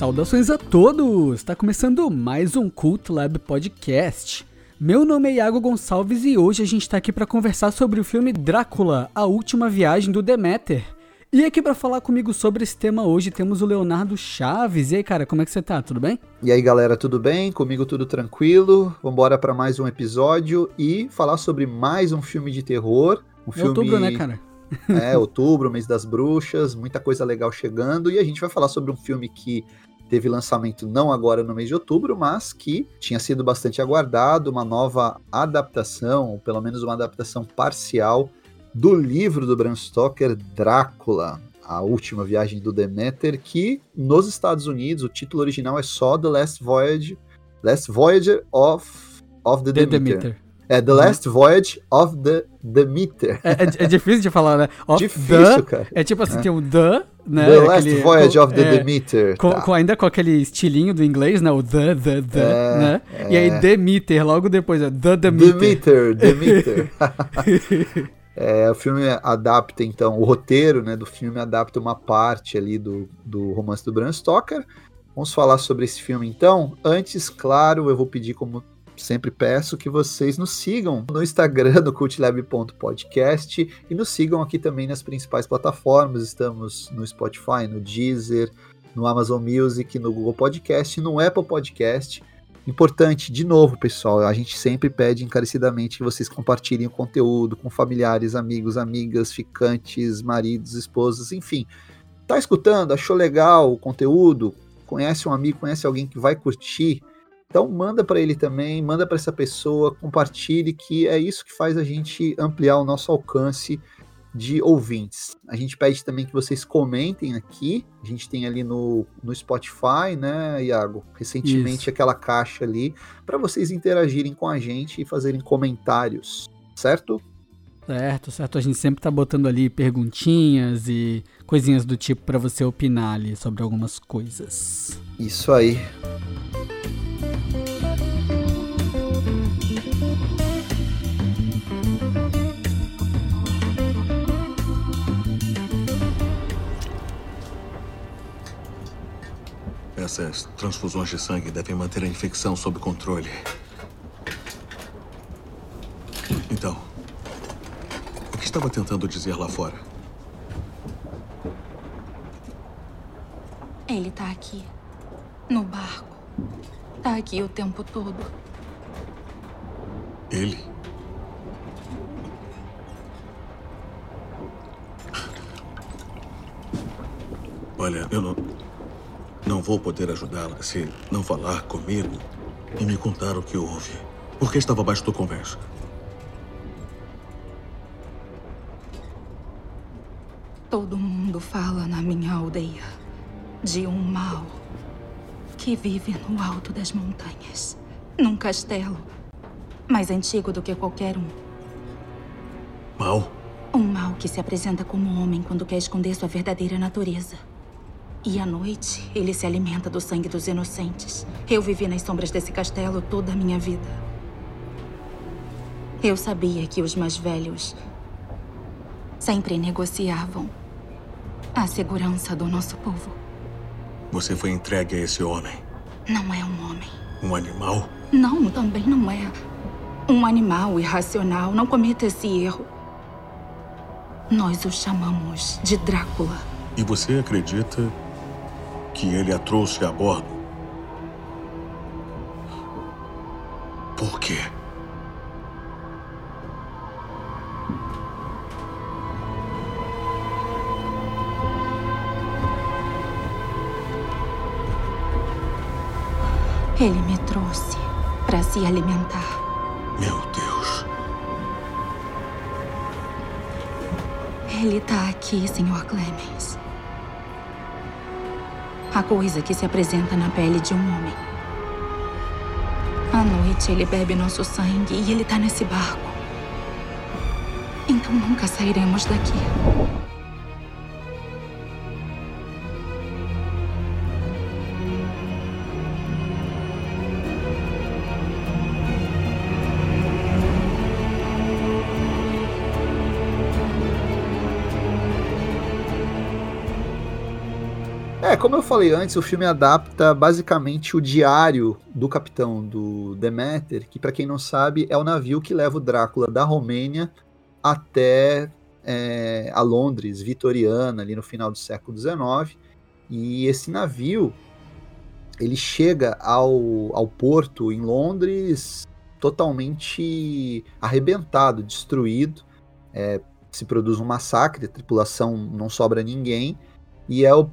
Saudações a todos! Está começando mais um Cult Lab Podcast. Meu nome é Iago Gonçalves e hoje a gente está aqui para conversar sobre o filme Drácula, A Última Viagem do Deméter. E aqui para falar comigo sobre esse tema hoje temos o Leonardo Chaves. E aí, cara, como é que você tá? Tudo bem? E aí, galera, tudo bem? Comigo tudo tranquilo. Vambora para mais um episódio e falar sobre mais um filme de terror. Outubro, né, cara? Outubro, mês das bruxas, muita coisa legal chegando. E a gente vai falar sobre um filme que teve lançamento não agora no mês de outubro, mas que tinha sido bastante aguardado, uma nova adaptação, ou pelo menos uma adaptação parcial, do livro do Bram Stoker, Drácula, A Última Viagem do Deméter, que nos Estados Unidos o título original é só The Last Voyager of the Demeter. The Last Voyage of the Demeter. É difícil de falar, né? Difícil, cara. É tipo assim, tem o the, né? The Last Voyage of the Demeter. Ainda com aquele estilinho do inglês, né? O the, né? E aí Demeter, logo depois, The Demeter. Demeter. O filme adapta, então, o roteiro, né, do filme adapta uma parte ali do romance do Bram Stoker. Vamos falar sobre esse filme, então. Antes, claro, eu vou pedir, como sempre peço, que vocês nos sigam no Instagram do cultlab.podcast e nos sigam aqui também nas principais plataformas. Estamos no Spotify, no Deezer, no Amazon Music, no Google Podcast, no Apple Podcast. Importante, de novo, pessoal, a gente sempre pede encarecidamente que vocês compartilhem o conteúdo com familiares, amigos, amigas, ficantes, maridos, esposas, enfim. Tá escutando? Achou legal o conteúdo? Conhece um amigo, conhece alguém que vai curtir? Então manda para ele também, manda para essa pessoa, compartilhe, que é isso que faz a gente ampliar o nosso alcance de ouvintes. A gente pede também que vocês comentem aqui, a gente tem ali no Spotify, né, Iago? Recentemente aquela caixa ali, para vocês interagirem com a gente e fazerem comentários, certo? Certo. A gente sempre tá botando ali perguntinhas e coisinhas do tipo para você opinar ali sobre algumas coisas. Isso aí. Essas transfusões de sangue devem manter a infecção sob controle. Então, o que estava tentando dizer lá fora? Ele tá aqui, no barco. Tá aqui o tempo todo. Ele? Olha, eu não vou poder ajudá-la se não falar comigo e me contar o que houve. Por que estava abaixo do convés? Todo mundo fala na minha aldeia de um mal que vive no alto das montanhas, num castelo mais antigo do que qualquer um. Mal? Um mal que se apresenta como homem quando quer esconder sua verdadeira natureza. E à noite, ele se alimenta do sangue dos inocentes. Eu vivi nas sombras desse castelo toda a minha vida. Eu sabia que os mais velhos sempre negociavam a segurança do nosso povo. Você foi entregue a esse homem? Não é um homem. Um animal? Não, também não é. Um animal irracional. Não cometa esse erro. Nós o chamamos de Drácula. E você acredita que ele a trouxe a bordo? Por quê? Ele me trouxe para se alimentar. Meu Deus. Ele tá aqui, Sr. Clemens. A coisa que se apresenta na pele de um homem. À noite, ele bebe nosso sangue e ele tá nesse barco. Então nunca sairemos daqui. Como eu falei antes, o filme adapta basicamente o diário do capitão do Deméter, que, para quem não sabe, é o navio que leva o Drácula da Romênia até a Londres vitoriana, ali no final do século XIX. E esse navio, ele chega ao porto em Londres totalmente arrebentado, destruído. Se produz um massacre, a tripulação não sobra ninguém. E é o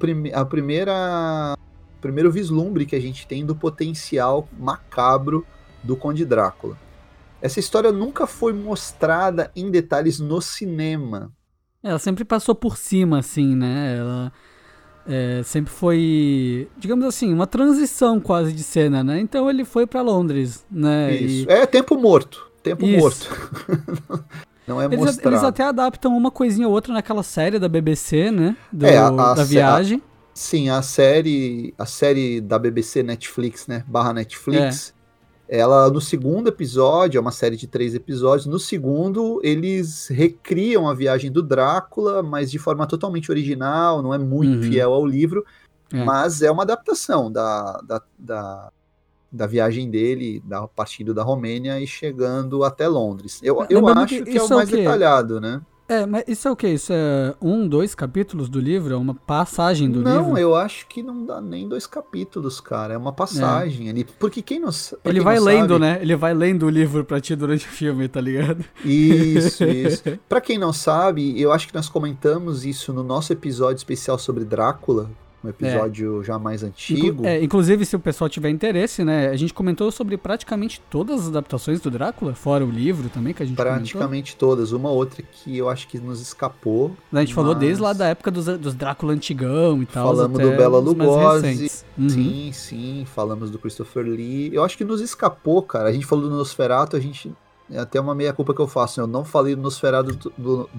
primeiro vislumbre que a gente tem do potencial macabro do Conde Drácula. Essa história nunca foi mostrada em detalhes no cinema. Ela sempre passou por cima, assim, né? Ela sempre foi, digamos assim, uma transição quase de cena, né? Então ele foi pra Londres, né? Isso. Tempo morto. Tempo morto. Não é mostrado. Eles até adaptam uma coisinha ou outra naquela série da BBC, né? Da viagem. Sim, a série da BBC Netflix, né? /Netflix. Ela, no segundo episódio, é uma série de 3 episódios. No segundo, eles recriam a viagem do Drácula, mas de forma totalmente original, não é muito fiel ao livro, mas é uma adaptação da viagem dele, partindo da Romênia e chegando até Londres. Eu acho que é o mais detalhado, né? Mas isso é o quê? Isso é 2 capítulos do livro? É uma passagem do livro? Não, eu acho que não dá nem 2 capítulos, cara. É uma passagem ali. Porque quem não sabe... Ele vai lendo, né? Ele vai lendo o livro pra ti durante o filme, tá ligado? Isso. Pra quem não sabe, eu acho que nós comentamos isso no nosso episódio especial sobre Drácula, um episódio já mais antigo. Inclusive, se o pessoal tiver interesse, né? A gente comentou sobre praticamente todas as adaptações do Drácula, fora o livro também, que a gente praticamente comentou. Todas. Uma outra que eu acho que nos escapou. A gente falou desde lá da época dos Drácula antigão e tal. Falamos do Bela Lugosi. Sim. Falamos do Christopher Lee. Eu acho que nos escapou, cara. A gente falou do Nosferatu, é até uma meia-culpa que eu faço. Eu não falei do Nosferatu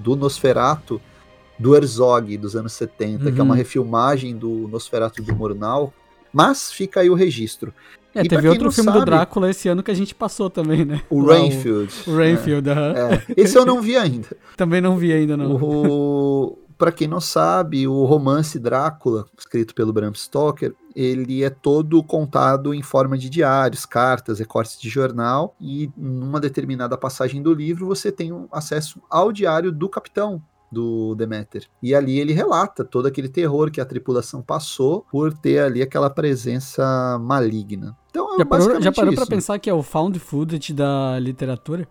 do Herzog, dos anos 70, que é uma refilmagem do Nosferatu do Murnau, mas fica aí o registro. Teve outro filme do Drácula esse ano que a gente passou também, né? O Rainfield. O Rainfield, Esse eu não vi ainda. Também não vi ainda, não. Pra quem não sabe, o romance Drácula, escrito pelo Bram Stoker, ele é todo contado em forma de diários, cartas, recortes de jornal, e numa determinada passagem do livro você tem acesso ao diário do capitão do Deméter. E ali ele relata todo aquele terror que a tripulação passou por ter ali aquela presença maligna. Então, já parou pra pensar que é o found footage da literatura?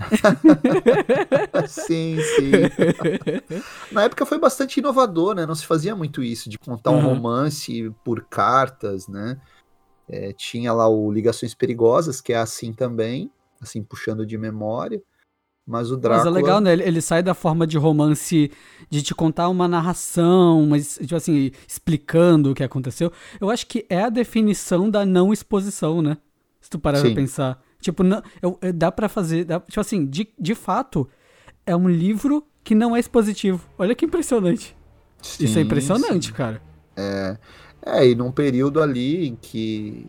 Sim. Na época foi bastante inovador, né? Não se fazia muito isso, de contar um romance por cartas, né? Tinha lá o Ligações Perigosas, que é assim também, assim, puxando de memória. Mas o Drácula... Mas é legal, né? Ele sai da forma de romance de te contar uma narração, mas, tipo assim, explicando o que aconteceu. Eu acho que é a definição da não exposição, né? Se tu parar pra pensar. Tipo, não, dá pra fazer... tipo assim, de fato, é um livro que não é expositivo. Olha que impressionante. Sim, isso é impressionante, cara. E num período ali em que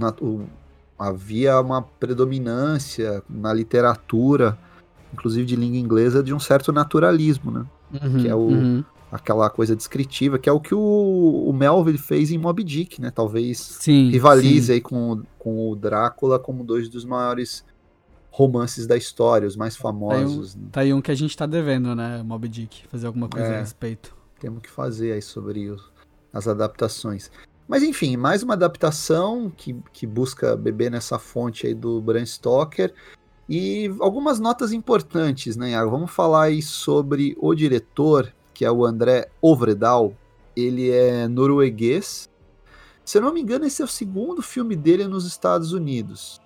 havia uma predominância na literatura, inclusive de língua inglesa, de um certo naturalismo, né? Que é aquela coisa descritiva, que é o que o Melville fez em Moby Dick, né? Talvez rivalize aí com o Drácula como 2 dos maiores romances da história, os mais famosos. Tá aí um que a gente tá devendo, né? Moby Dick, fazer alguma coisa a respeito. Temos que fazer aí sobre as adaptações. Mas enfim, mais uma adaptação que busca beber nessa fonte aí do Bram Stoker. E algumas notas importantes, né, Iago? Vamos falar aí sobre o diretor, que é o André Øvredal. Ele é norueguês. Se eu não me engano, esse é o 2º filme dele nos Estados Unidos.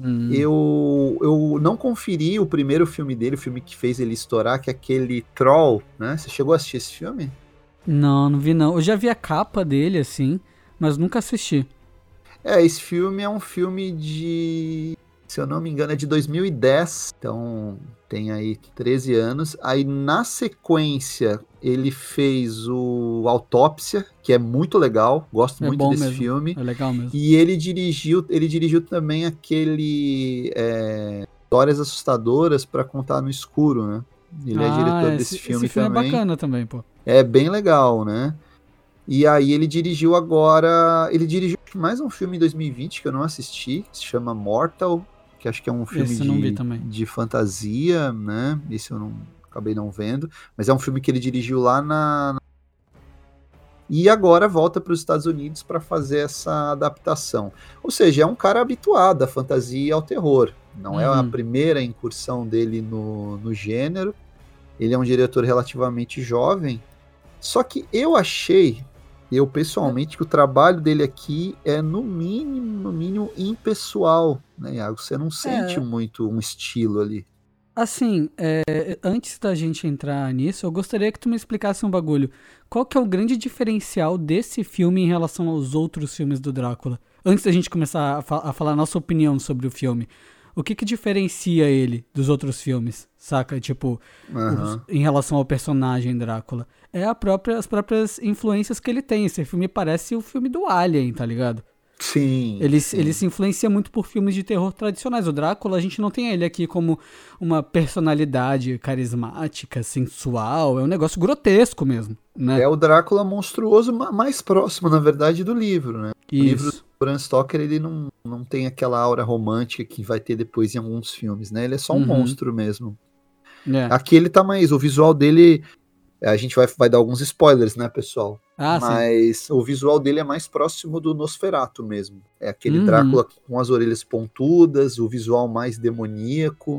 Eu não conferi o primeiro filme dele, o filme que fez ele estourar, que é aquele Troll, né? Você chegou a assistir esse filme? Não vi não. Eu já vi a capa dele, assim, mas nunca assisti. Esse filme é um filme de... Se eu não me engano, é de 2010, então tem aí 13 anos. Aí, na sequência, ele fez o Autópsia, que é muito legal, gosto muito desse filme. É legal mesmo. E ele dirigiu também aquele Histórias Assustadoras para Contar no Escuro, né? Ele é diretor desse filme também. Esse filme é bacana também, pô. É bem legal, né? E aí ele dirigiu agora... Ele dirigiu mais um filme em 2020 que eu não assisti, que se chama Mortal, que acho que é um filme de fantasia, né? Esse eu acabei não vendo. Mas é um filme que ele dirigiu lá e agora volta para os Estados Unidos para fazer essa adaptação. Ou seja, é um cara habituado à fantasia e ao terror. Não é a primeira incursão dele no gênero. Ele é um diretor relativamente jovem. Só que eu pessoalmente, que o trabalho dele aqui é no mínimo impessoal, né, Iago? Você não sente muito um estilo ali. Assim, antes da gente entrar nisso, eu gostaria que tu me explicasse um bagulho. Qual que é o grande diferencial desse filme em relação aos outros filmes do Drácula? Antes da gente começar a falar a nossa opinião sobre o filme. O que diferencia ele dos outros filmes, saca? Tipo, em relação ao personagem Drácula. É as próprias influências que ele tem. Esse filme parece o filme do Alien, tá ligado? Sim. Ele se influencia muito por filmes de terror tradicionais. O Drácula, a gente não tem ele aqui como uma personalidade carismática, sensual. É um negócio grotesco mesmo, né? É o Drácula monstruoso mais próximo, na verdade, do livro, né? Isso. O livro do Bram Stoker, ele não tem aquela aura romântica que vai ter depois em alguns filmes, né? Ele é só um monstro mesmo. Aqui ele tá mais... O visual dele... A gente vai dar alguns spoilers, né, pessoal? Mas sim. O visual dele é mais próximo do Nosferatu mesmo. É aquele Drácula com as orelhas pontudas, o visual mais demoníaco.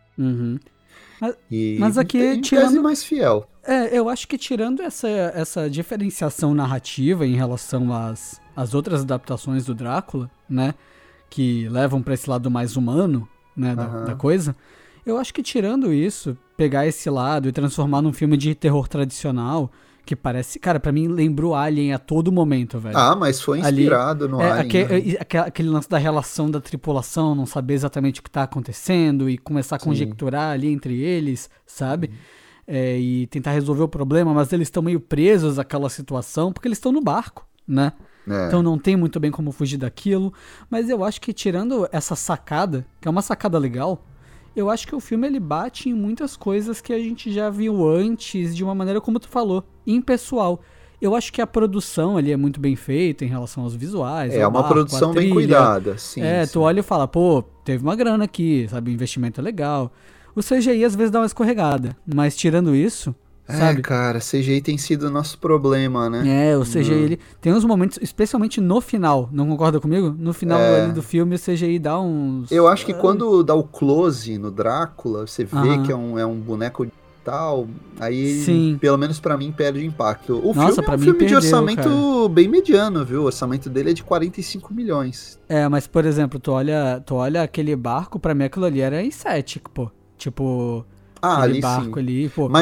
Mas aqui, em tese mais fiel. Eu acho que tirando essa diferenciação narrativa em relação às outras adaptações do Drácula, né, que levam para esse lado mais humano, né, da coisa, eu acho que tirando isso, pegar esse lado e transformar num filme de terror tradicional, que parece... Cara, pra mim lembrou Alien a todo momento, velho. Mas foi inspirado no Alien. Aquele lance da relação da tripulação, não saber exatamente o que tá acontecendo e começar a conjecturar ali entre eles, sabe? E tentar resolver o problema, mas eles estão meio presos àquela situação porque eles estão no barco, né? Então não tem muito bem como fugir daquilo. Mas eu acho que tirando essa sacada, que é uma sacada legal... Eu acho que o filme ele bate em muitas coisas que a gente já viu antes, de uma maneira como tu falou, impessoal. Eu acho que a produção ali é muito bem feita em relação aos visuais. É uma produção bem cuidada, sim. Tu olha e fala, pô, teve uma grana aqui, sabe, o investimento é legal. O CGI às vezes dá uma escorregada, mas tirando isso... Sabe? Cara, CGI tem sido o nosso problema, né? O CGI, ele tem uns momentos, especialmente no final, não concorda comigo? No final ali do filme, o CGI dá uns... Eu acho que quando dá o close no Drácula, você vê que é um boneco digital, aí, pelo menos pra mim, perde o impacto. O filme é um filme de orçamento bem mediano, viu? O orçamento dele é de 45 milhões. Mas, por exemplo, tu olha aquele barco, pra mim aquilo ali era em 7, pô. Tipo... ali barco sim. Ali, pô,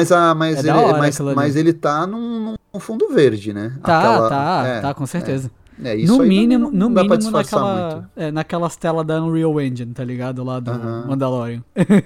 mas ele tá num fundo verde, né? Tá, com certeza. Isso no mínimo naquelas telas da Unreal Engine, tá ligado? Lá do Mandalorian.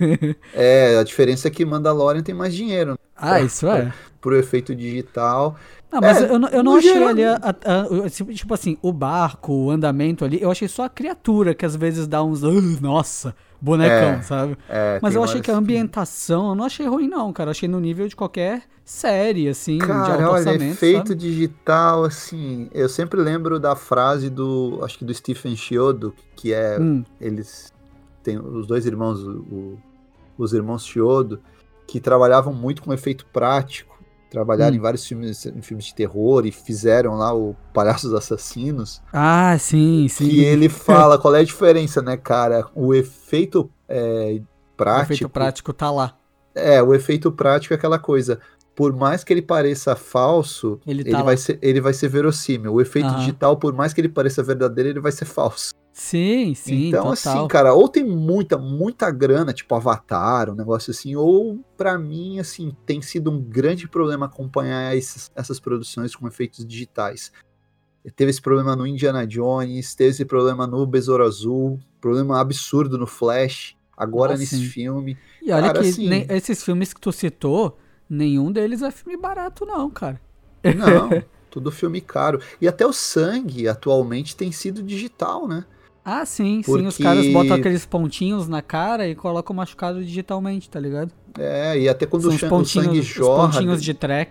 A diferença é que Mandalorian tem mais dinheiro. Isso é. Pro efeito digital. Não, mas eu não achei ali, tipo assim, o barco, o andamento ali, eu achei só a criatura que às vezes dá uns, nossa, bonecão, sabe? Mas eu achei que a ambientação, eu não achei ruim não, cara, eu achei no nível de qualquer série, assim, de alto orçamento, efeito sabe? digital, assim, eu sempre lembro da frase acho que do Stephen Chiodo, que é, eles têm os dois irmãos, os irmãos Chiodo, que trabalhavam muito com efeito prático, trabalharam em vários filmes de terror e fizeram lá o Palhaços Assassinos. Sim. Que ele fala qual é a diferença, né, cara? O efeito prático... O efeito prático tá lá. O efeito prático é aquela coisa... Por mais que ele pareça falso, ele vai ser verossímil. O efeito digital, por mais que ele pareça verdadeiro, ele vai ser falso. Sim, então, total. assim, cara, ou tem muita grana, tipo Avatar, um negócio assim, ou pra mim, assim, tem sido um grande problema acompanhar essas produções com efeitos digitais. Teve esse problema no Indiana Jones, teve esse problema no Besouro Azul, problema absurdo no Flash, agora nesse filme. E olha, cara, que assim, esses filmes que tu citou, nenhum deles é filme barato não, cara. Não, tudo filme caro. E até o sangue, atualmente, tem sido digital, né? Sim, os caras botam aqueles pontinhos na cara e colocam o machucado digitalmente, tá ligado? E até quando o sangue jorra... Os pontinhos de track,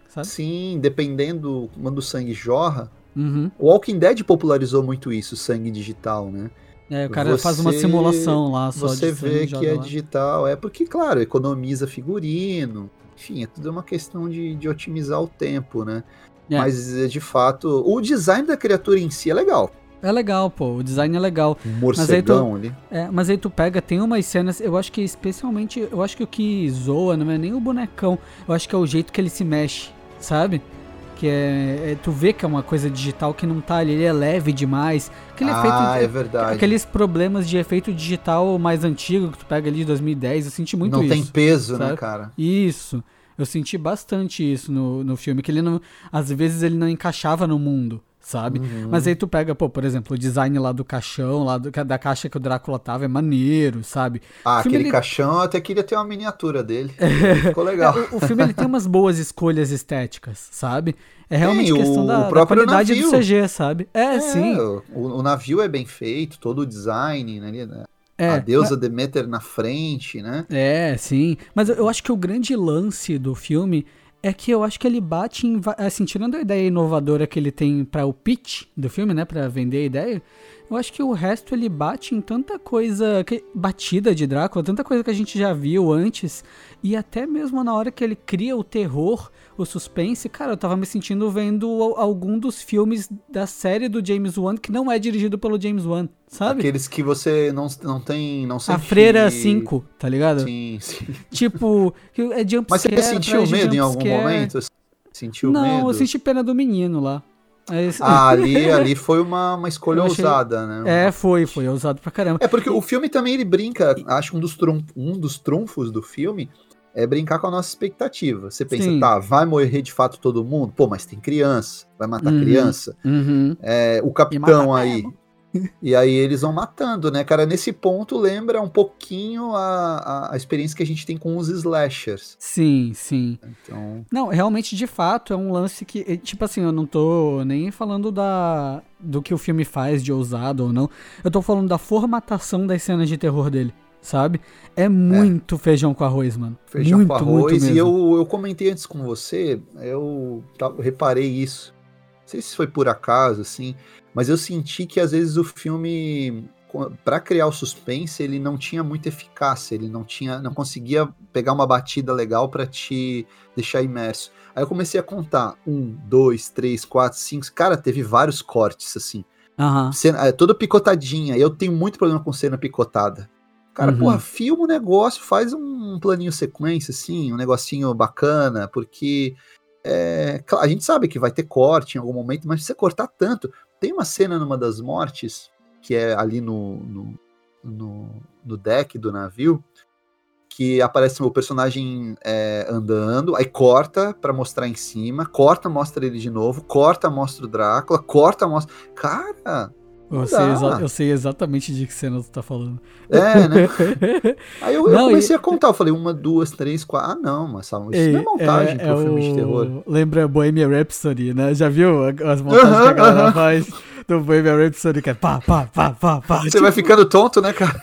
sabe? Sim, dependendo quando o sangue jorra. Uhum. O Walking Dead popularizou muito isso, sangue digital, né? O cara faz uma simulação lá só Você de sangue, vê joga que é lá. digital, porque, claro, economiza figurino, enfim, é tudo uma questão de otimizar o tempo, né? Mas, de fato, o design da criatura em si é legal. É legal, pô, o design é legal. Um morcegão ali. Mas aí tu pega, tem umas cenas, eu acho que especialmente, eu acho que o que zoa não é nem o bonecão, eu acho que é o jeito que ele se mexe, sabe? Que tu vê que é uma coisa digital que não tá ali, ele é leve demais. É verdade. Aqueles problemas de efeito digital mais antigo que tu pega ali de 2010, eu senti muito isso. Não tem peso, sabe? Né, cara? Isso. Eu senti bastante isso no filme, que ele não, às vezes ele não encaixava no mundo, sabe? Uhum. Mas aí tu pega, por exemplo, o design lá do caixão, da caixa que o Drácula tava, é maneiro, sabe? Aquele caixão, eu até queria ter uma miniatura dele. Ficou legal. O filme ele tem umas boas escolhas estéticas, sabe? É realmente questão da qualidade navio. Do CG, sabe? Sim. O navio é bem feito, todo o design, né? A deusa Deméter na frente, né? Sim. Mas eu acho que o grande lance do filme é que eu acho que ele bate em... Assim, tirando a ideia inovadora que ele tem para o pitch do filme, né? Pra vender a ideia, eu acho que o resto ele bate em tanta coisa... batida de Drácula, tanta coisa que a gente já viu antes. E até mesmo na hora que ele cria o terror, o suspense, cara, eu tava me sentindo vendo algum dos filmes da série do James Wan, que não é dirigido pelo James Wan, sabe? Aqueles que você não sente... A Freira 5, tá ligado? Sim. Tipo, é jumpscare. Mas você sentiu medo em algum momento? Sentiu medo? Não, eu senti pena do menino lá. Ali foi uma escolha ousada, né? Foi ousado pra caramba. Porque o filme também ele brinca, acho que um dos trunfos do filme é brincar com a nossa expectativa. Você pensa, vai morrer de fato todo mundo? Pô, mas tem criança, vai matar criança. O capitão aí. E aí eles vão matando, né, cara? Nesse ponto lembra um pouquinho a experiência que a gente tem com os slashers. Sim. Então... Não, realmente, de fato, é um lance que, tipo assim, eu não tô nem falando do que o filme faz de ousado ou não. Eu tô falando da formatação das cenas de terror dele, sabe? É muito feijão com arroz, mano. Feijão com arroz. E eu comentei antes com você, eu reparei isso. Não sei se foi por acaso, assim... Mas eu senti que às vezes o filme, para criar o suspense, ele não tinha muita eficácia, ele não conseguia pegar uma batida legal para te deixar imerso. Aí eu comecei a contar, 1, 2, 3, 4, 5, cara, teve vários cortes, assim. Cena, toda picotadinha, eu tenho muito problema com cena picotada. Cara, porra, filma o negócio, faz um planinho sequência, assim, um negocinho bacana, porque... a gente sabe que vai ter corte em algum momento, mas se você cortar tanto... Tem uma cena numa das mortes, que é ali no deck do navio, que aparece o personagem andando, aí corta pra mostrar em cima, mostra ele de novo, mostra o Drácula, mostra... Cara... Eu sei exatamente de que cena tu tá falando. Né? Aí eu comecei a contar, eu falei 1, 2, 3, 4... não, mas isso não é montagem pro filme de terror. Lembra Bohemian Rhapsody, né? Já viu as montagens que a galera faz do Bohemian Rhapsody, que é pá. Você vai ficando tonto, né, cara?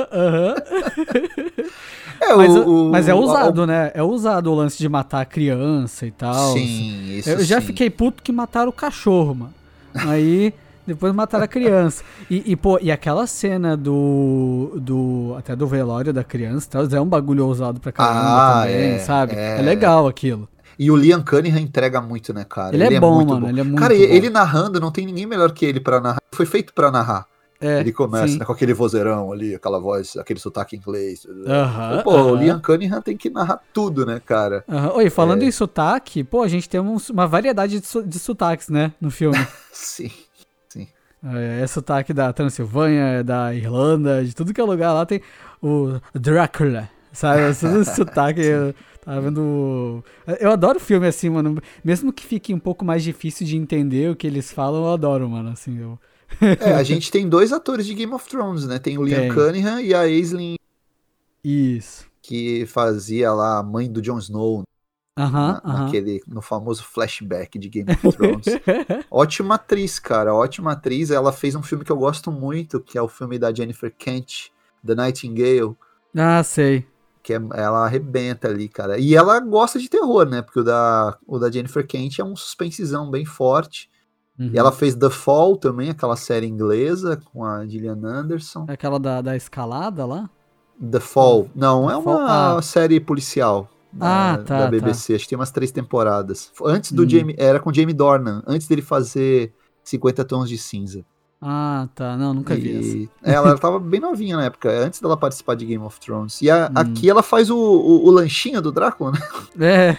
Mas é ousado, né? É ousado o lance de matar a criança e tal. Sim, isso Eu já fiquei puto que mataram o cachorro, mano. Aí... Depois mataram a criança. E aquela cena até do velório da criança, é um bagulho ousado pra caramba também, sabe? É legal aquilo. E o Liam Cunningham entrega muito, né, cara? Ele é bom, muito mano. Bom. Ele é muito cara, bom. Ele narrando, não tem ninguém melhor que ele pra narrar. Foi feito pra narrar. Ele começa, né, com aquele vozeirão ali, aquela voz, aquele sotaque inglês. O Liam Cunningham tem que narrar tudo, né, cara? Oi, falando em sotaque, a gente tem uma variedade de sotaques, né, no filme. Sim. É sotaque da Transilvânia, da Irlanda, de tudo que é lugar lá tem o Drácula, sabe? Esse sotaque, tava vendo... Eu adoro filme assim, mano, mesmo que fique um pouco mais difícil de entender o que eles falam, eu adoro, mano, assim, a gente tem 2 atores de Game of Thrones, né? Tem o Liam Cunningham e a Aisling. Isso. Que fazia lá a mãe do Jon Snow. No famoso flashback de Game of Thrones. Ótima atriz, cara, ótima atriz. Ela fez um filme que eu gosto muito, que é o filme da Jennifer Kent, The Nightingale. Sei. ela arrebenta ali, cara. E ela gosta de terror, né? Porque o da Jennifer Kent é um suspensezão bem forte. E ela fez The Fall também, aquela série inglesa com a Gillian Anderson. Aquela da escalada lá? The Fall. Não, The é Fall? uma série policial da BBC. Acho que tem umas 3 temporadas. Antes do Jamie, era com Jamie Dornan, antes dele fazer 50 Tons de Cinza. Ah, tá. Não, nunca vi essa. Ela tava bem novinha na época, antes dela participar de Game of Thrones. E aqui ela faz o lanchinho do Drácula, né?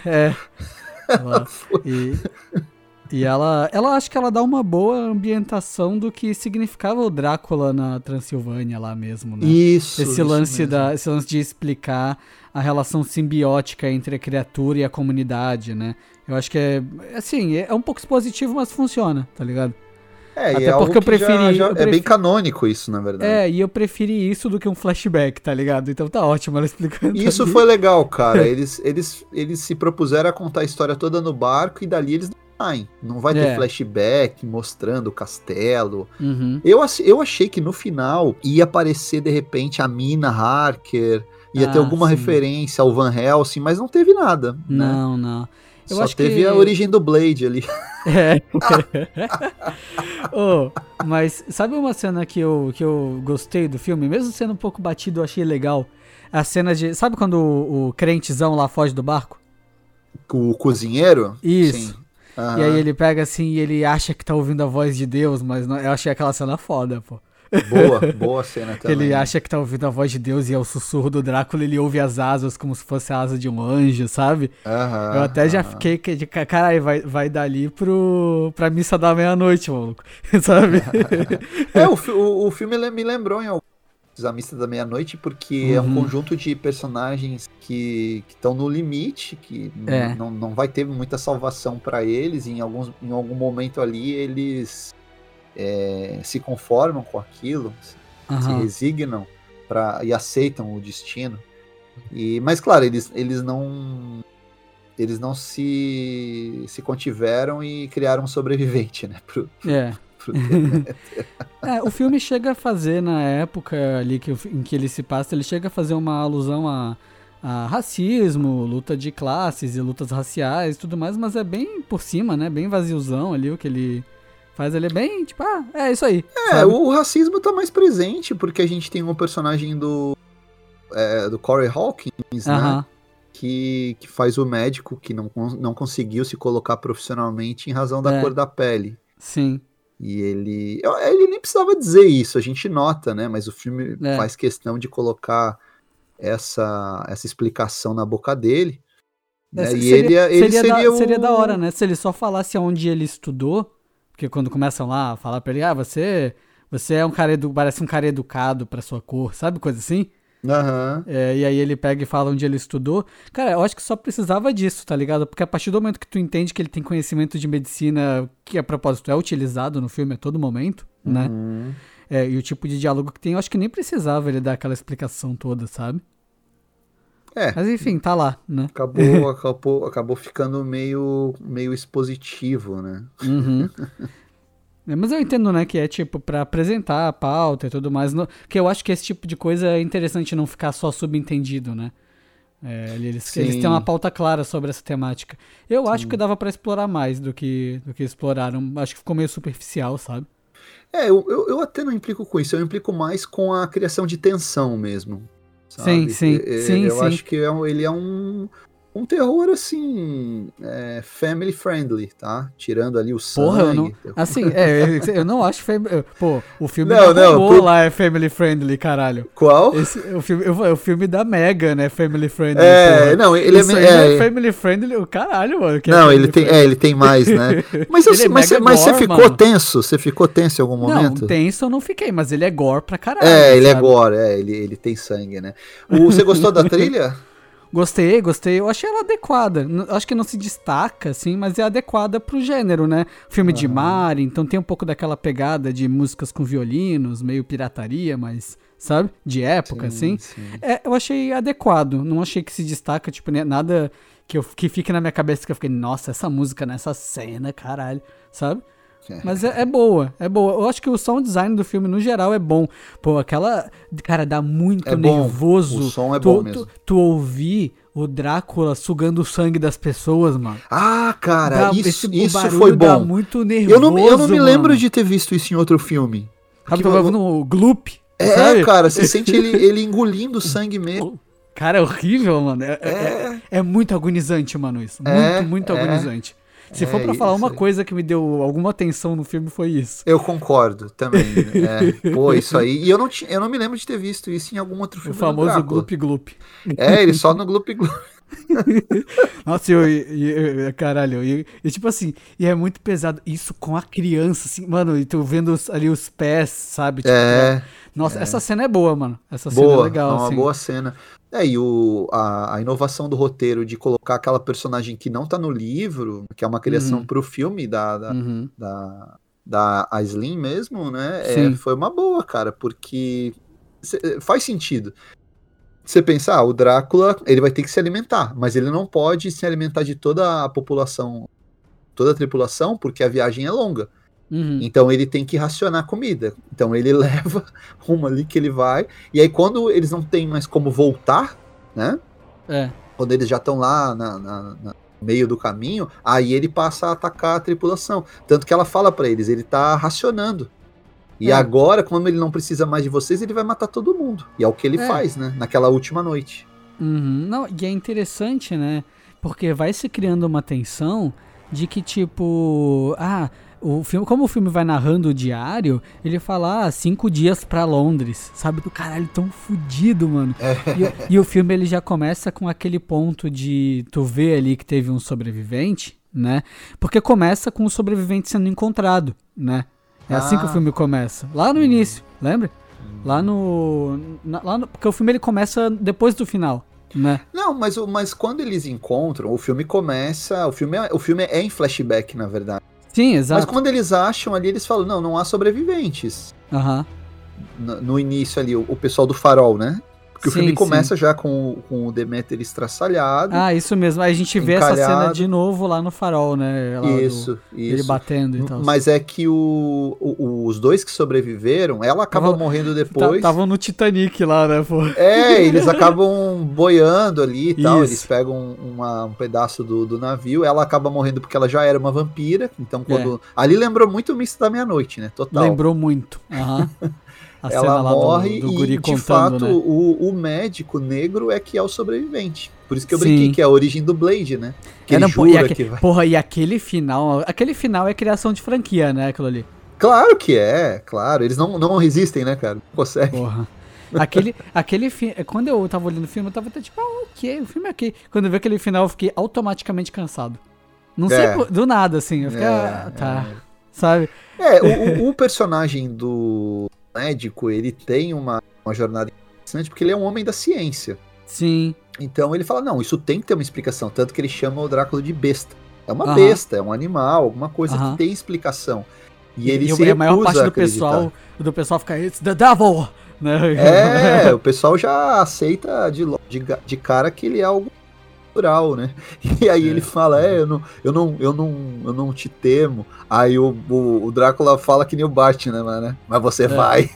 E ela acho que ela dá uma boa ambientação do que significava o Drácula na Transilvânia lá mesmo, né? Esse lance de explicar a relação simbiótica entre a criatura e a comunidade, né? Eu acho que é um pouco expositivo, mas funciona, tá ligado? Até porque eu preferi. É bem canônico isso, na verdade. E eu preferi isso do que um flashback, tá ligado? Então tá ótimo ela explicando. Isso foi legal, cara. Eles se propuseram a contar a história toda no barco e dali eles não saem. Não vai ter flashback mostrando o castelo. Eu achei que no final ia aparecer de repente a Mina Harker, ia ter alguma referência ao Van Helsing, mas não teve nada. Não, né? não. Eu Só acho teve que a origem do Blade ali. Mas sabe uma cena que eu gostei do filme? Mesmo sendo um pouco batido, eu achei legal. A cena de... Sabe quando o crentezão lá foge do barco? O cozinheiro? Isso. Sim. E aí ele pega assim e ele acha que tá ouvindo a voz de Deus, mas não, eu achei aquela cena foda, pô. Boa cena também. Ele acha que tá ouvindo a voz de Deus e é o sussurro do Drácula, ele ouve as asas como se fosse a asa de um anjo, sabe? Eu até já fiquei de caralho, vai dali pra missa da meia-noite, maluco, sabe? O filme me lembrou em a missa da meia-noite, porque é um conjunto de personagens que estão no limite, que não vai ter muita salvação pra eles, e em algum momento ali eles se conformam com aquilo, se resignam e aceitam o destino. Mas claro, eles não se contiveram e criaram um sobrevivente, né? O filme chega a fazer, na época ali em que ele se passa, ele chega a fazer uma alusão a racismo, luta de classes e lutas raciais e tudo mais, mas é bem por cima, né? Bem vaziozão ali o que ele faz. Ele é bem, tipo, é isso aí. Sabe? O racismo tá mais presente, porque a gente tem um personagem do Corey Hawkins, né? Que faz o médico que não conseguiu se colocar profissionalmente em razão da cor da pele. Sim. E ele nem precisava dizer isso, a gente nota, né? Mas o filme faz questão de colocar essa explicação na boca dele. Né? Seria da hora, né? Se ele só falasse onde ele estudou, porque quando começam lá a falar pra ele, você é um cara parece um cara educado pra sua cor, sabe? Coisa assim. E aí ele pega e fala onde ele estudou. Cara, eu acho que só precisava disso, tá ligado? Porque a partir do momento que tu entende que ele tem conhecimento de medicina, que a propósito é utilizado no filme a todo momento, né? E o tipo de diálogo que tem, eu acho que nem precisava ele dar aquela explicação toda, sabe? Mas enfim, tá lá, né? Acabou ficando meio expositivo, né? Mas eu entendo, né, que é tipo pra apresentar a pauta e tudo mais, que eu acho que esse tipo de coisa é interessante não ficar só subentendido, né? Eles têm uma pauta clara sobre essa temática. Eu acho que dava pra explorar mais do que exploraram. Acho que ficou meio superficial, sabe? Eu até não implico com isso, eu implico mais com a criação de tensão mesmo. Sabe? Sim. Eu acho que ele é um terror, assim, family friendly, tá? Tirando ali o sangue. Eu não acho... o filme lá é family friendly, caralho. Qual? O filme da Megan, né? Family friendly. Ele é family friendly, caralho, mano. Não, ele tem mais, né? Mas você ficou tenso? Você ficou tenso em algum momento? Não, tenso eu não fiquei, mas ele é gore pra caralho. Ele é gore, ele tem sangue, né? Você gostou da trilha? Gostei. Eu achei ela adequada. Acho que não se destaca, assim, mas é adequada pro gênero, né? Filme de mar, então tem um pouco daquela pegada de músicas com violinos, meio pirataria, mas, sabe? De época, assim. Eu achei adequado. Não achei que se destaca, tipo, nada que fique na minha cabeça que eu fiquei, nossa, essa música nessa cena, caralho, sabe? Mas é boa, é boa. Eu acho que o sound design do filme, no geral, é bom. Pô, aquela... Cara, dá muito nervoso. O som é bom mesmo. Tu ouvir o Drácula sugando o sangue das pessoas, mano. Ah, cara, isso foi foi bom. Dá muito nervoso, eu não me lembro de ter visto isso em outro filme. Sabe, tu vai vendo o Gloop. É, cara, você sente ele engolindo sangue mesmo. Cara, é horrível, mano. É muito agonizante, mano, isso. Muito agonizante. Se for pra falar uma coisa que me deu alguma atenção no filme, foi isso. Eu concordo também. Pô, isso aí. E eu não me lembro de ter visto isso em algum outro filme. O famoso Gloop Gloop. Ele só no Gloop Gloop. Nossa, caralho, e tipo assim, e é muito pesado isso com a criança, assim, mano, e tu vendo ali os pés, sabe? Tipo, nossa, essa cena é boa, mano. Essa cena é legal, é uma assim. boa cena. E a inovação do roteiro de colocar aquela personagem que não tá no livro, que é uma criação pro filme da Aisling mesmo, né? Foi uma boa, cara, porque faz sentido. Você pensa, o Drácula, ele vai ter que se alimentar, mas ele não pode se alimentar de toda a população, toda a tripulação, porque a viagem é longa. Então ele tem que racionar comida. Então ele leva uma ali que ele vai, e aí quando eles não têm mais como voltar, né? Quando eles já estão lá no meio do caminho, aí ele passa a atacar a tripulação. Tanto que ela fala pra eles, ele tá racionando. E agora, como ele não precisa mais de vocês, ele vai matar todo mundo. E é o que ele faz, né? Naquela última noite. Não, e é interessante, né? Porque vai se criando uma tensão de que, tipo... como o filme vai narrando o diário, ele fala, 5 dias pra Londres. Sabe? Do caralho, tão fudido, mano. E o filme, ele já começa com aquele ponto de... Tu vê ali que teve um sobrevivente, né? Porque começa com o sobrevivente sendo encontrado, né? É assim que o filme começa. Lá no início, lembra? Lá no... Porque o filme ele começa depois do final, né? Não, mas quando eles encontram, o filme começa... O filme é em flashback, na verdade. Sim, exato. Mas quando eles acham ali, eles falam, não há sobreviventes. No início ali, o pessoal do farol, né? Porque o filme começa já com o Deméter estraçalhado. Isso mesmo. Aí a gente vê essa cena de novo lá no farol, né? Lá isso. Ele batendo e tal. Mas é que os dois que sobreviveram, ela acaba morrendo depois. Estavam no Titanic lá, né? Pô? Eles acabam boiando ali e tal. Eles pegam um pedaço do navio. Ela acaba morrendo porque ela já era uma vampira. Então, ali lembrou muito o Missa da Meia-Noite, né? Total. Lembrou muito. Ela morre do guri e, de contando, fato, né? o médico negro é que é o sobrevivente. Por isso que eu brinquei, que é a origem do Blade, né? Que ele jura que vai... Porra, e aquele final é criação de franquia, né, aquilo ali? Claro que é, claro. Eles não resistem, né, cara? Não conseguem. Porra. Quando eu tava olhando o filme, eu tava até tipo, ok, o filme é ok. Quando eu vi aquele final, eu fiquei automaticamente cansado. Não sei, do nada, assim. Eu fiquei, sabe? O personagem do médico, ele tem uma jornada interessante, porque ele é um homem da ciência. Sim. Então ele fala, não, isso tem que ter uma explicação, tanto que ele chama o Drácula de besta. É uma besta, é um animal, alguma coisa que tem explicação. E ele se recusa a maior parte do pessoal fica, it's the devil! Né? O pessoal já aceita de cara que ele é algo natural, né? E aí ele fala, eu não te temo. Aí o Drácula fala que nem o Bart, né? Mas você vai.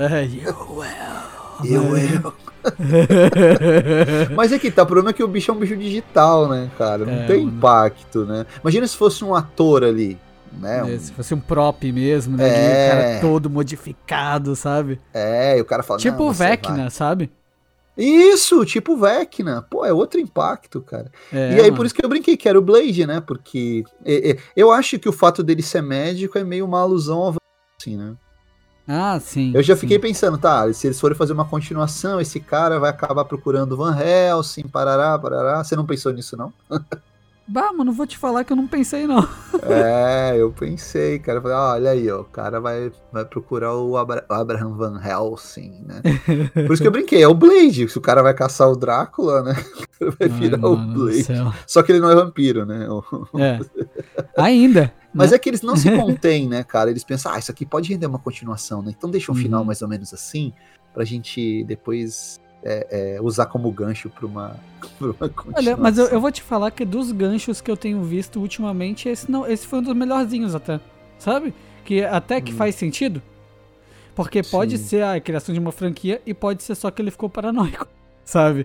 You will. Mas é que tá, o problema é que o bicho é um bicho digital, né, cara? Não tem impacto, né? Imagina se fosse um ator ali, né? Se fosse um prop mesmo, né? O cara todo modificado, sabe? E o cara fala, tipo o Vecna, sabe? Isso, tipo Vecna. Pô, é outro impacto, cara. E aí, por isso que eu brinquei que era o Blade, né? Porque eu acho que o fato dele ser médico é meio uma alusão ao assim, né? Sim. Eu já fiquei pensando, se eles forem fazer uma continuação, esse cara vai acabar procurando Van Helsing, parará. Você não pensou nisso, não? Mano, não vou te falar que eu não pensei, não. Eu pensei, cara. Eu falei, olha aí, o cara vai procurar o Abraham Van Helsing, né? Por isso que eu brinquei, é o Blade. Se o cara vai caçar o Drácula, né? Vai virar o Blade. Só que ele não é vampiro, né? Ainda. Mas é que eles não se contêm, né, cara? Eles pensam, isso aqui pode render uma continuação, né? Então deixa um final mais ou menos assim, pra gente depois usar como gancho pra uma continuação. Olha, mas eu vou te falar que dos ganchos que eu tenho visto ultimamente, esse foi um dos melhorzinhos até, sabe? Que até que faz sentido. Porque pode ser a criação de uma franquia e pode ser só que ele ficou paranoico, sabe?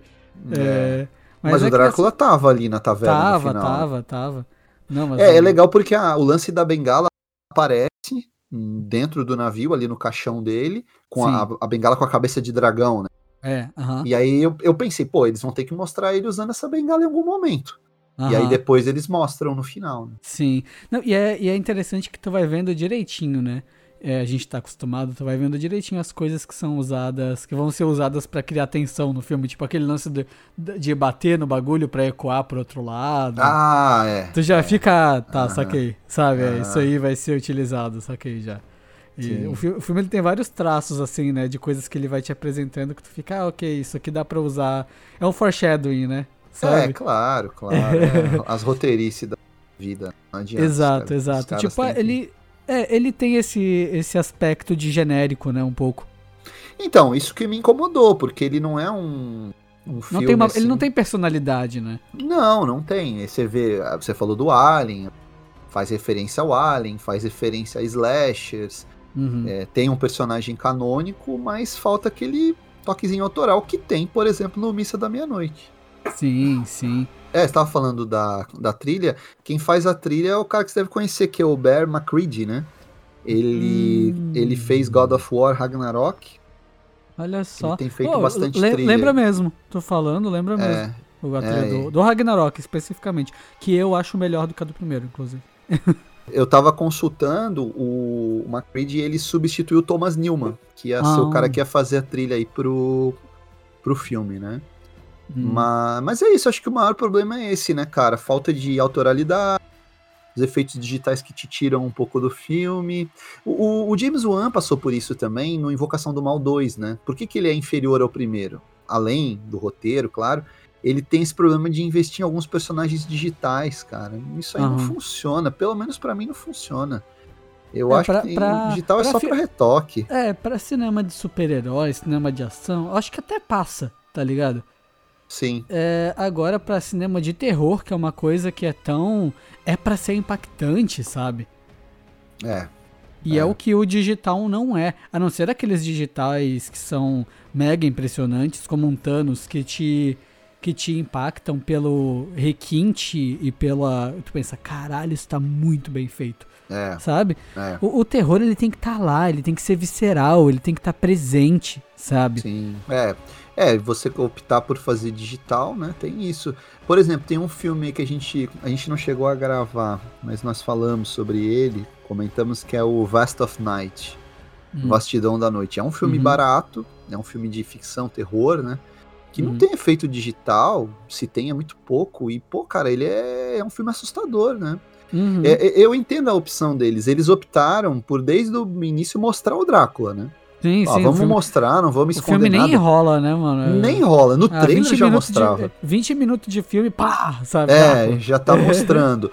Mas o Drácula tava ali na taverna no final. Tava. Não, mas é legal porque o lance da bengala aparece dentro do navio, ali no caixão dele, com a bengala com a cabeça de dragão, né? E aí eu pensei, pô, eles vão ter que mostrar ele usando essa bengala em algum momento. E aí depois eles mostram no final, né? Sim. Não, e é interessante que tu vai vendo direitinho, né? A gente tá acostumado, tu vai vendo direitinho as coisas que são usadas, que vão ser usadas pra criar tensão no filme, tipo aquele lance de bater no bagulho pra ecoar pro outro lado. Tu já fica, saquei, sabe? Isso aí vai ser utilizado, saquei já. E o filme ele tem vários traços, assim, né, de coisas que ele vai te apresentando que tu fica, ok, isso aqui dá pra usar. É um foreshadowing, né? Sabe? Claro. As roteirices da vida, não adianta. Exato. Tipo, ele tem esse aspecto de genérico, né, um pouco. Então, isso que me incomodou, porque ele não é um filme assim... Ele não tem personalidade, né? Não tem. Você falou do Alien, faz referência ao Alien, faz referência a slashers, tem um personagem canônico, mas falta aquele toquezinho autoral que tem, por exemplo, no Missa da Meia-Noite. Sim. Você estava falando da trilha. Quem faz a trilha é o cara que você deve conhecer, que é o Bear McCready, né? Ele fez God of War Ragnarok. Olha só. Ele tem feito bastante trilha. Lembra mesmo. Tô falando, lembra mesmo. A trilha do Ragnarok, especificamente. Que eu acho melhor do que a do primeiro, inclusive. Eu tava consultando, o McCready, ele substituiu o Thomas Newman, que ia ser o cara que ia fazer a trilha aí pro filme, né? Mas é isso, acho que o maior problema é esse, né, cara? Falta de autoralidade, os efeitos digitais que te tiram um pouco do filme. O James Wan passou por isso também no Invocação do Mal 2, né? Por que ele é inferior ao primeiro? Além do roteiro, claro, ele tem esse problema de investir em alguns personagens digitais, cara. Isso aí não funciona, pelo menos pra mim não funciona. Eu acho que o digital é só pra retoque. Pra cinema de super-heróis, cinema de ação, eu acho que até passa, tá ligado? Sim. Agora pra cinema de terror, que é uma coisa que é pra ser impactante, sabe? E é o que o digital não é. A não ser aqueles digitais que são mega impressionantes, como um Thanos, que te impactam pelo requinte e pela... Tu pensa, caralho, isso tá muito bem feito. Sabe? O terror, ele tem que estar lá, ele tem que ser visceral, ele tem que estar presente, sabe? Sim. Você optar por fazer digital, né? Tem isso. Por exemplo, tem um filme que a gente não chegou a gravar, mas nós falamos sobre ele, comentamos, que é o Vast of Night, Vastidão da Noite. É um filme barato, é um filme de ficção, terror, né? Que não tem efeito digital, se tem é muito pouco, e, pô, cara, ele é um filme assustador, né? Eu entendo a opção deles, eles optaram por, desde o início, mostrar o Drácula, né? Sim, vamos mostrar, não vamos esconder nada. O filme nem enrola, né, mano? Nem enrola, no trailer já mostrava. 20 minutos de filme, pá, sabe? Já tá mostrando.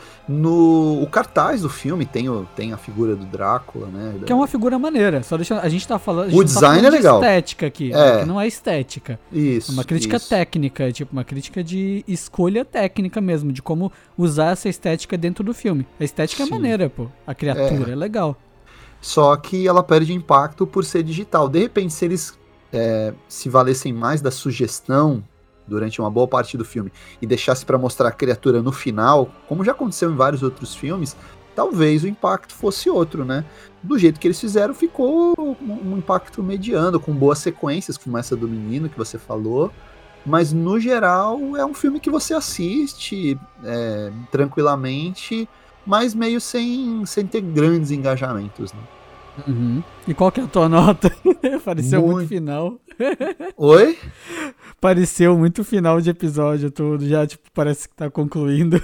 O cartaz do filme tem a figura do Drácula, né? Que é uma figura maneira, só deixa, a gente tá falando... O design é legal. De estética aqui, que não é estética. Isso. É uma crítica técnica, tipo, uma crítica de escolha técnica mesmo, de como usar essa estética dentro do filme. A estética é maneira, pô. A criatura é legal. Só que ela perde impacto por ser digital. De repente, se eles se valessem mais da sugestão durante uma boa parte do filme e deixasse para mostrar a criatura no final, como já aconteceu em vários outros filmes, talvez o impacto fosse outro, né? Do jeito que eles fizeram, ficou um impacto mediano, com boas sequências, como essa do menino que você falou. Mas, no geral, é um filme que você assiste tranquilamente, mas meio sem ter grandes engajamentos, né? E qual que é a tua nota? Pareceu muito final. Oi? Pareceu muito final de episódio todo, já tipo, parece que tá concluindo.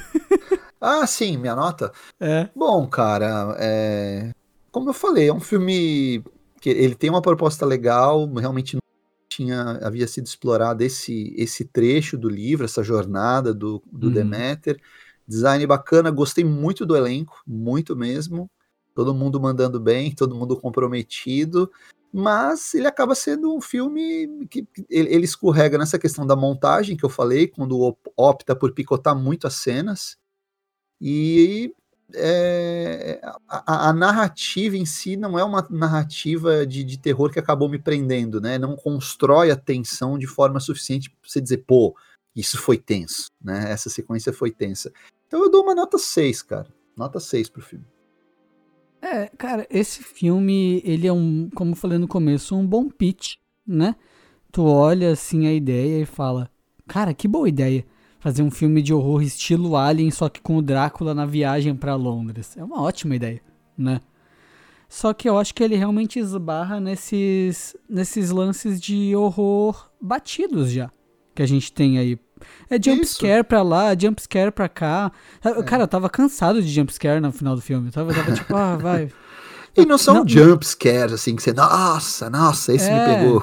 Sim, minha nota? Bom, cara, como eu falei, é um filme que ele tem uma proposta legal, realmente havia sido explorado esse trecho do livro, essa jornada do Deméter. Design bacana, gostei muito do elenco, muito mesmo. Todo mundo mandando bem, todo mundo comprometido, mas ele acaba sendo um filme que ele escorrega nessa questão da montagem que eu falei, quando opta por picotar muito as cenas, e a narrativa em si não é uma narrativa de terror que acabou me prendendo, né? Não constrói a tensão de forma suficiente para você dizer, pô, isso foi tenso, né? Essa sequência foi tensa. Então eu dou uma nota 6, cara. Nota 6 pro filme. Cara, esse filme, ele é como eu falei no começo, um bom pitch, né? Tu olha assim a ideia e fala, cara, que boa ideia. Fazer um filme de horror estilo Alien, só que com o Drácula na viagem pra Londres. É uma ótima ideia, né? Só que eu acho que ele realmente esbarra nesses lances de horror batidos já, que a gente tem aí. É jumpscare pra lá, jumpscare pra cá. Cara, eu tava cansado de jumpscare no final do filme. Eu tava tipo, vai... E não são jumpscares, assim, que você, nossa, esse me pegou.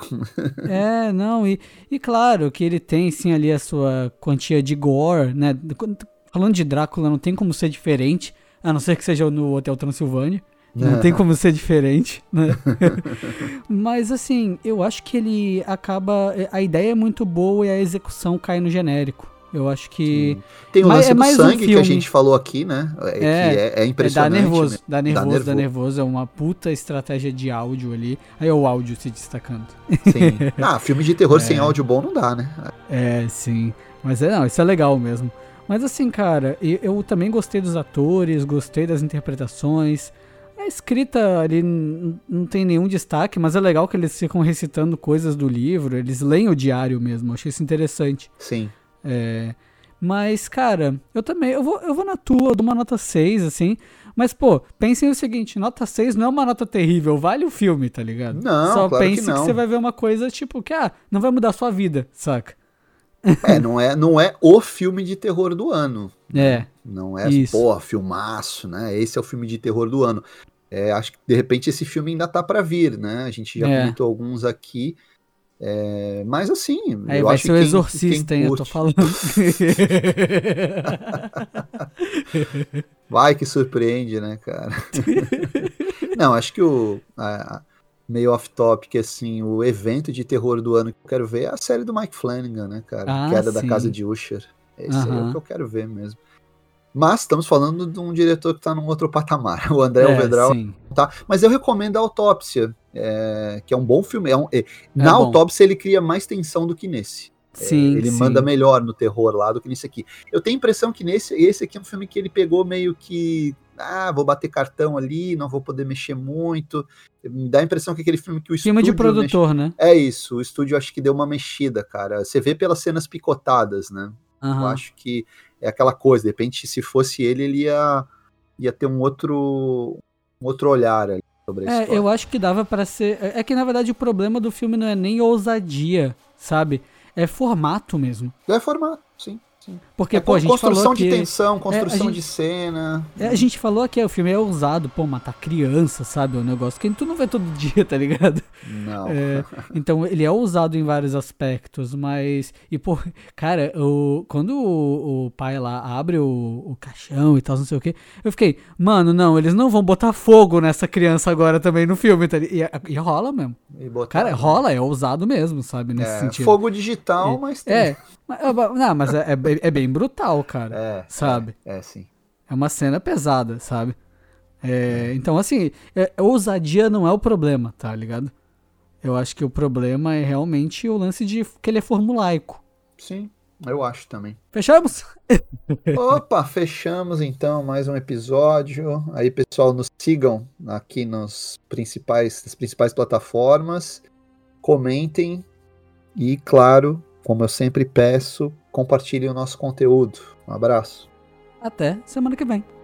E claro que ele tem, sim, ali a sua quantia de gore, né? Falando de Drácula, não tem como ser diferente, a não ser que seja no Hotel Transilvânia. Não tem como ser diferente, né? Mas, assim, eu acho que ele acaba... A ideia é muito boa e a execução cai no genérico. Eu acho que... Sim. Tem o lance do sangue que a gente falou aqui, né? É impressionante. Dá nervoso. É uma puta estratégia de áudio ali. Aí é o áudio se destacando. Sim. Filme de terror sem áudio bom não dá, né? Sim. Mas isso é legal mesmo. Mas assim, cara, eu também gostei dos atores, gostei das interpretações. A escrita ali não tem nenhum destaque, mas é legal que eles ficam recitando coisas do livro, eles leem o diário mesmo, eu achei isso interessante. Sim. Mas, cara, eu vou na tua, eu dou uma nota 6, assim, mas, pô, pensem o seguinte, nota 6 não é uma nota terrível, vale o filme, tá ligado? Não, só claro pense que não. Que você vai ver uma coisa, tipo, que, não vai mudar a sua vida, saca? Não é o filme de terror do ano. Não é, isso. Pô, filmaço, né? Esse é o filme de terror do ano. Acho que, de repente, esse filme ainda tá pra vir, né? A gente já comentou alguns aqui. Mas, assim, aí eu vai acho ser o Exorcista, hein? Eu tô falando. Vai que surpreende, né, cara? Não, acho que meio off-topic, assim, o evento de terror do ano que eu quero ver é a série do Mike Flanagan, né, cara? Queda da Casa de Usher. Esse aí é o que eu quero ver mesmo. Mas estamos falando de um diretor que tá num outro patamar. O André Alvedral tá. Mas eu recomendo a Autópsia, que é um bom filme. Na Autópsia ele cria mais tensão do que nesse. Ele manda melhor no terror lá do que nesse aqui. Eu tenho a impressão que esse aqui é um filme que ele pegou meio que... vou bater cartão ali, não vou poder mexer muito. Me dá a impressão que aquele filme que o estúdio... Filme de produtor, né? É isso, o estúdio acho que deu uma mexida, cara. Você vê pelas cenas picotadas, né? Eu acho que é aquela coisa, de repente, se fosse ele ia ter um outro olhar ali sobre a história. Eu acho que dava pra ser... É que, na verdade, o problema do filme não é nem ousadia, sabe? É formato mesmo. É formato, sim. Porque, a gente construção falou de tensão, construção de cena. A gente falou que o filme é ousado, matar criança, sabe? É um negócio que tu não vê todo dia, tá ligado? Não. Então, ele é ousado em vários aspectos, mas... cara, quando o pai lá abre o caixão e tal, não sei o quê, eu fiquei, mano, não, eles não vão botar fogo nessa criança agora também no filme, tá ligado? E rola mesmo. Cara, rola, é ousado mesmo, sabe? Nesse sentido. Fogo digital, mas tem. Não, mas é bem brutal, cara, sabe? Sim. É uma cena pesada, sabe? Então, assim, ousadia não é o problema, tá ligado? Eu acho que o problema é realmente o lance de que ele é formulaico. Sim, eu acho também. Fechamos? Opa, fechamos então mais um episódio. Aí, pessoal, nos sigam aqui nas principais plataformas. Comentem e, claro, como eu sempre peço, compartilhem o nosso conteúdo. Um abraço. Até semana que vem.